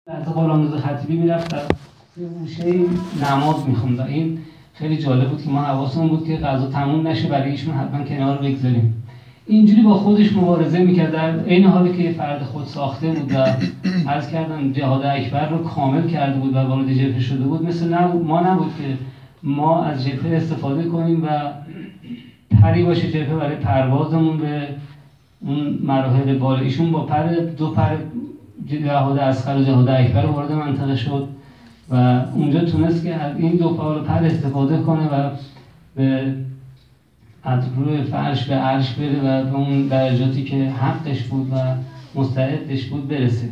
از غلامرضا خطیبی میرفت یه گوشه نماز میخوند. این خیلی جالب بود که ما حواسمون بود که غذا تموم نشه، برای ایشون حتما کنار بگذاریم. اینجوری با خودش مبارزه میکرد، در عین حالی که یه فرد خود ساخته بود و عرض کردم جهاد اکبر رو کامل کرده بود و وارد جبهه شده بود. مثل ما نبود که ما از جبهه استفاده کنیم و پری باشه جبهه برای پروازمون به اون مراحل بالا. ایشون با دو پر جهاد اصغر و جهاد اکبر وارد منطقه شد و اونجا تونست که از این دو پر استفاده کنه و به از روی فرش به عرش بره و به اون درجاتی که حقش بود و مستعدش بود برسه.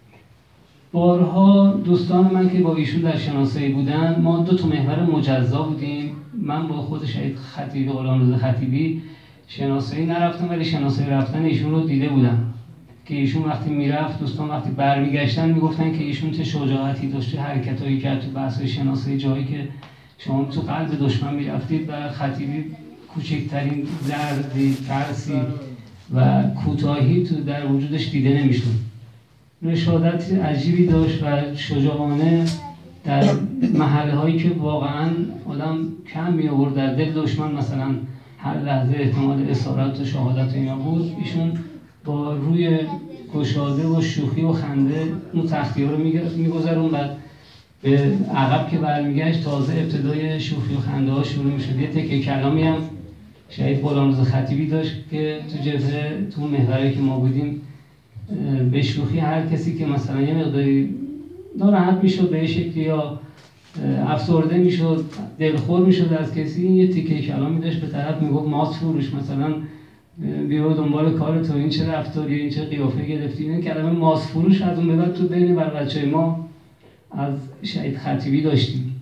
بارها دوستان من که با ایشون در شناسایی بودن، ما دو تا محور مجزا بودیم. من با خود شهید خطیبی، غلامرضا خطیبی شناسایی نرفتم، ولی شناسایی رفتن ایشون رو دیده بودم که ایشون وقتی میرفت، دوستان وقتی برمیگشتن میگفتن که ایشون چه شجاعتی داشت، چه حرکتایی کرد تو بحث‌های شناسایی، جایی که شما تو قلب دشمن میرفتید و خطیبی کوچکترین ضربی، ترسی و کوتاهی تو در وجودش دیده نمیشد. رشادت عجیبی داشت و شجاعانه در محلهایی که واقعا آدم کم می آورد در دل دشمن، مثلا هر لحظه احتمال اسارت و شهادت اینا بود، ایشون با روی گشاده و شوخی و خنده اون تختی‌ها رو میگذرون. بعد به عقب که برمیگشت تازه ابتدای شوخی و خنده ها شروع میشد. یه تکه کلامی هم شهید غلامرضا خطیبی داشت که تو جبهه، تو محوری که ما بودیم، به شوخی هر کسی که مثلا یه مقداری ناراحت میشد به شکلی یا افسرده میشد، دلخور میشد از کسی، یه تیکه کلامی داشت به طرف میگفت ماست فروش، مثلا بیا دنبال کار تو، این چه رفتاری، این چه قیافه گرفتی. این کلمه ماست فروش از اون به بعد تو بین بچه‌های ما از شهید خطیبی داشتیم.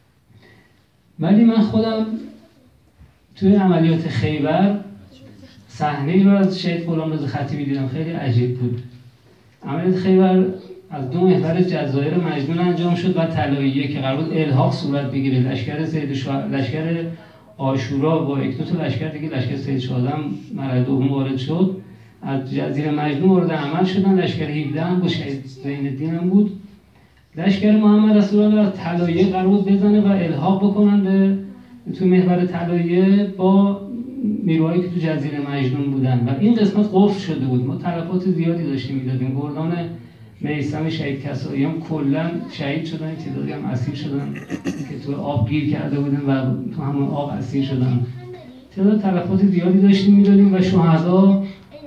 ولی من خودم توی عملیات خیبر صحنه‌ای رو از شهید غلامرضا خطیبی دیدم، خیلی عجیب بود. عملیات خیبر از دو محور جزایر مجنون انجام شد و طلاییه که قرار بود الحاق صورت بگیره. لشکر عاشورا با یک دو تا لشکر دیگه، لشکر سید شاهزاده هم مرحله دوم وارد شد، از جزیره مجنون وارد عمل شدن. لشکر 17 هم با شهید زین‌الدین هم بود. لشکر محمد رسول الله از طلاییه قرار بود بزنه و الحاق بکنن به تو محور طلاییه با نیروهایی که تو جزیره مجنون بودن و این قسمت قفل شده بود. ما تلفات زیادی داشتیم میدادیم. گردان میثم شهید کسایی هم کلا شهید شدن، تعدادی هم اسیر شدن که تو آب گیر کرده بودن و تو همون آب اسیر شدن. تعداد تلفات زیادی داشتیم میدادیم و شهدا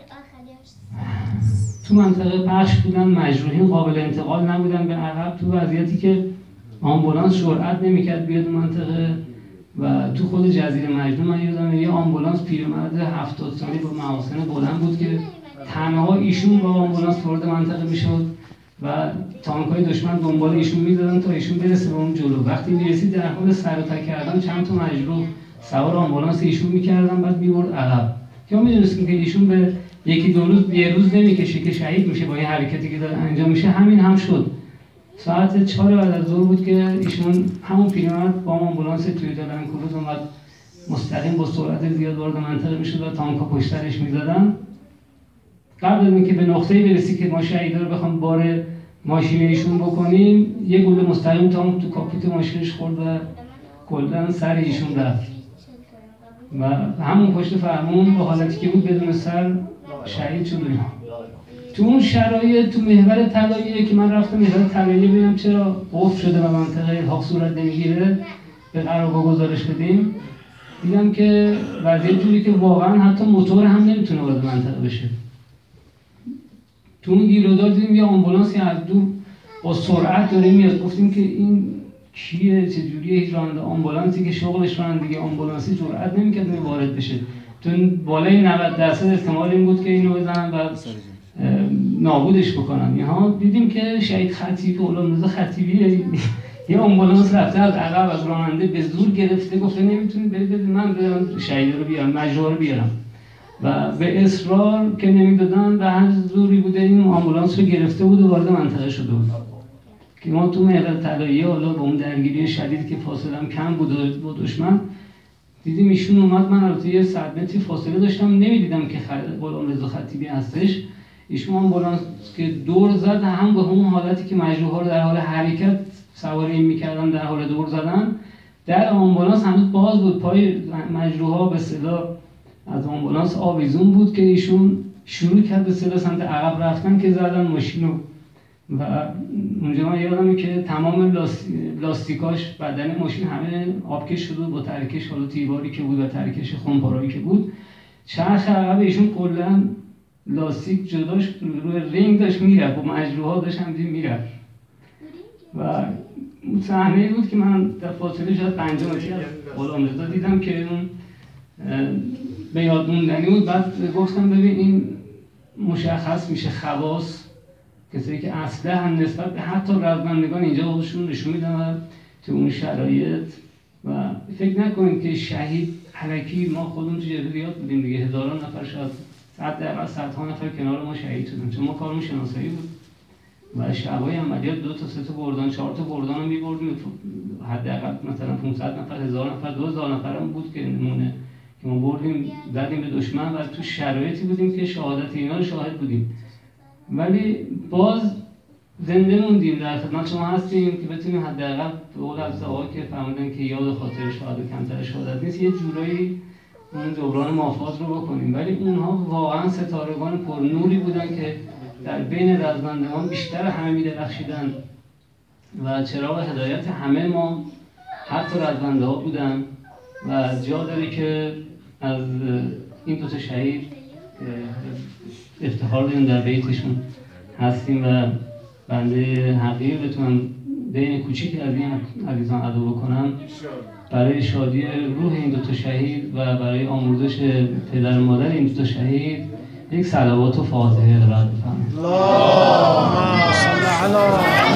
تو منطقه پخش بودن، مجروحین قابل انتقال نبودن به عقب، تو وضعیتی که آمبولانس جرئت نمیکرد بیاد منطقه. و تو خود جزیره مجنون من یادم یه آمبولانس پیرمرد 70 سالی با محاسن بلند بود که تنها ایشون با آمبولانس وارد منطقه میشد و تانک‌های دشمن دنبال ایشون میدادن تا ایشون برسه به اون جلو. وقتی میرسید در حال سر و ته کردن چند تا مجروح سوار آمبولانس ایشون میکردن، بعد میبرد عقب. یا میدونستیم که ایشون به یکی دو روز، یه روز نمیکشه که شهید میشه با این حرکتی که داره انجام میشه. همین هم شد. ساعت 4 بعد از ظهر بود که ایشون همون پیرمرد با آمبولانس تویوتا لند کروز اومد مستقیم با سرعت زیاد وارد منطقه میشد و تانک‌ها پشتش میزدن. قبل از اینکه به نقطه‌ای برسی که ما شهیدا رو بخوام بار ماشین ایشون بکنیم، یه گوله مستقیم تانک تو کاپوت ماشینش خورد و کلاً سر ایشون رفت و همون پشت فرمون با حالتی که بود بدون سر شهید شد. تو اون شرایط تو محور طلاییه که من رفتم محور طلاییه ببینم چرا قفل شده و منطقه الحاق صورت نمیگیره، به قرارگاه گزارش بدیم. دیدم که وضعیت جوری که واقعا حتی موتور هم نمیتونه وارد منطقه بشه. تو اون گیرودار دیدیم یه آمبولانسی از دور با سرعت داره میاد. گفتیم که این کیه، چجوریه؟ هیچ راننده آمبولانسی که شغلش رانندگی آمبولانسی جرئت نمی‌کرد وارد بشه. تو بالای 90% احتمال این بود که اینو بزنن و نابودش بکنن. اینها دیدیم که شهید خطیبی، غلامرضا خطیبی، یه آمبولانس رفته از عقب از راننده به زور گرفته، گفته نمیتونید برید من برم شهید رو بیارم، مجروح رو بیارم و به اصرار که نمیدادن به هر زوری بوده این آمبولانس رو گرفته بود و وارد منطقه شده بود. که ما تو محور طلاییه حالا با اون درگیری شدید که فاصله هم کم بود با دشمن، دیدیم ایشون اومد. من البته یه 100 متری فاصله داشتم، نمیدیدم که غلامرضا خطیبی هستش. ایشون آمبولانس که دور زد هم به همون حالتی که مجروح‌ها رو در حال حرکت سواری می‌کردن در حال دور زدن، در آمبولانس هنوز باز بود، پای مجروح‌ها به اصطلاح از آمبولانس آویزون بود که ایشون شروع کرد به اصطلاح سمت عقب رفتن که زدن ماشینو و اونجا من یادمه که تمام لاستیکاش بدن ماشین همه آبکش شده با ترکش، حالا تیباری که بود و ترکش خمپارایی که بود، چرخ عقب ایشون کلا لاستیک جداش روی رینگ داشت میرفت و مجروح‌ها داشت هم میرفت و صحنه بود که من در فاصله شاید 5 متری از غلامرضا دیدم که اون به یاد موندنی بود. بعد گفتم ببین این مشخص میشه خواص کسایی که اصلا هم نسبت به حتی رزمندگان اینجا خودشون نشون میدن تو اون شرایط و فکر نکنید که شهید الکی ما خودمون تو جبهیات بودیم دیگه، هزاران نفر شاید دقیقا صدها نفر کنار ما شهید شدن چون ما کارمون شناسایی بود و شبای عملیات 2 تا 3 تا بردان 4 تا بردان رو می‌بردیم، حداقل مثلا 500 نفر 1000 نفر 2000 نفر هم بود که نمونه که ما بردیم زدیم به دشمن و تو شرایطی بودیم که شهادت اینا رو شاهد بودیم، ولی باز زنده موندیم، در خدمت شما هستیم که بتونیم حداقل به قول افسرها که فهمیدن که یاد خاطر شهادت کمتر شهادت نیست، یه جورایی اون دوران مافات رو بکنیم. ولی اونها واقعا ستارگان پرنوری بودن که در بین رزمندگان بیشتر همه می‌درخشیدن و چراغ هدایت همه ما حتی رزمنده‌ها بودن و جا داره که از این 2 تا شهید افتخار داریم در بیتشون هستیم و بنده حقیر بتونم دین کوچیکی از این عزیزان ادا بکنم برای شادی روح این 2 تا شهید و برای آموزش پدر و مادر این 2 تا شهید یک صلوات و فاتحه ارائه بفرمایید. اللهم صل علی